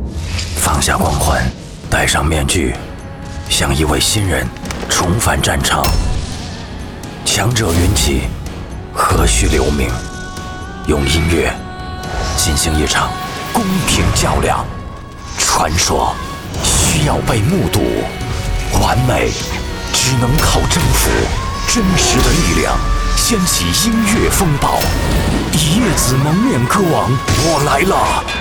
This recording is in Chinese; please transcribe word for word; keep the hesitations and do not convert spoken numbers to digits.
放下光环，戴上面具，像一位新人重返战场。强者云集，何须留名？用音乐进行一场公平较量。传说需要被目睹，完美只能靠征服。真实的力量掀起音乐风暴。一叶子蒙面歌王，我来了！